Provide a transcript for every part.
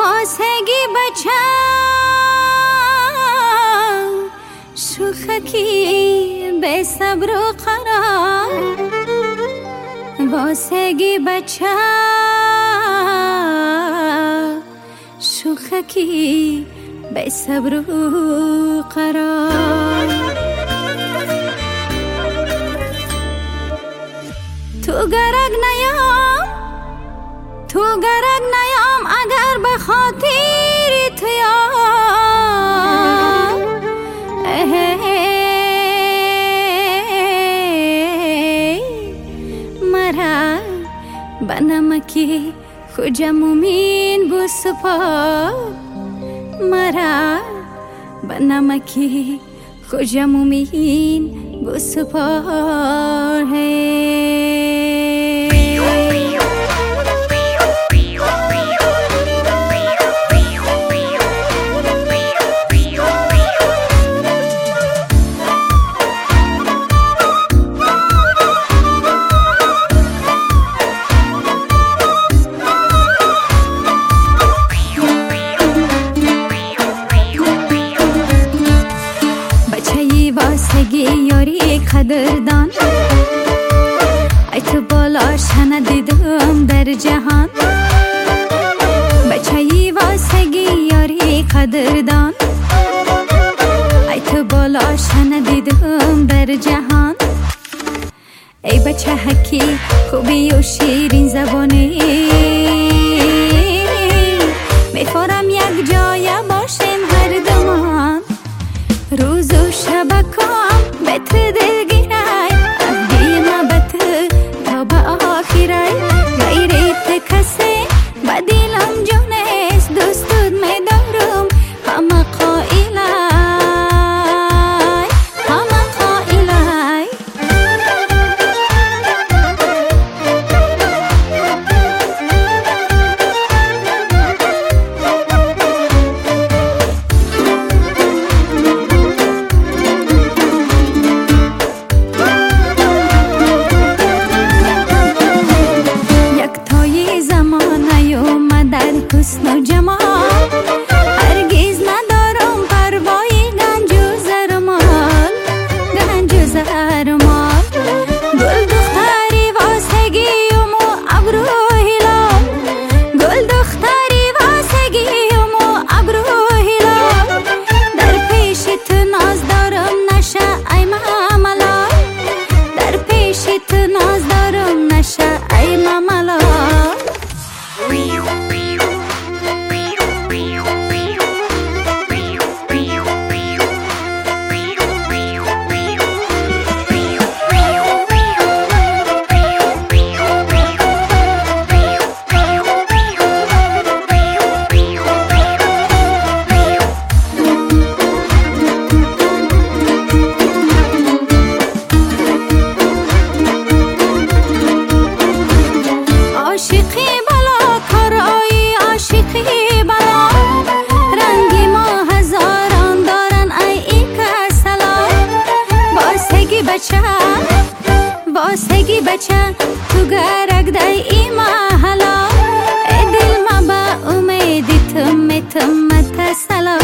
واسگی بچه شوخکی به صبر و قرار واسگی بچه شوخکی به صبر و قرار تو گرگ نیام اگر به خاطر تو مرا به نمکی خوجمومین بسپار مرا به نمکی خوجمومین بسپار واسگی یاری قدردان ای تو بالاش ندیدم در جهان بچه‌ی واسگی یاری قدردان ای تو بالاش ندیدم در جهان ای بچه حکی خوبی و شیرین زبانی میخورم یک جای باشیم هر دومان روز و شبکم به تو دلگیرای عهدی محبت تا به آخرای غیر تو کسی به دلم جانست دوستت میدارم همه قائلای حسن و جمال هرگز ندارم پروای گنج و زرمال گل دختری واسگی و مو ابرو هلال گل دختری واسگی و مو ابرو هلال در پیش تو ناز دارم نشه ای مملال در پیش تو ناز دارم نشه ای مملال واسگی بچه تو گرگ دای ای محلا ای دل ما با امیدی تم تسلا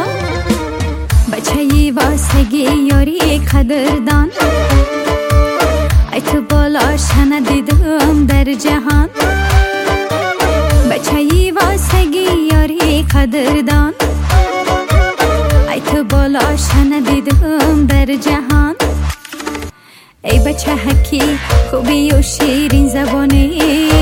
بچه واسگی یاری قدردان ای تو بالاش ندیدم در جهان بچه واسگی یاری قدردان ای تو بالاش ندیدم در جهان ای بچه حکی خوبی و شیرین زبانی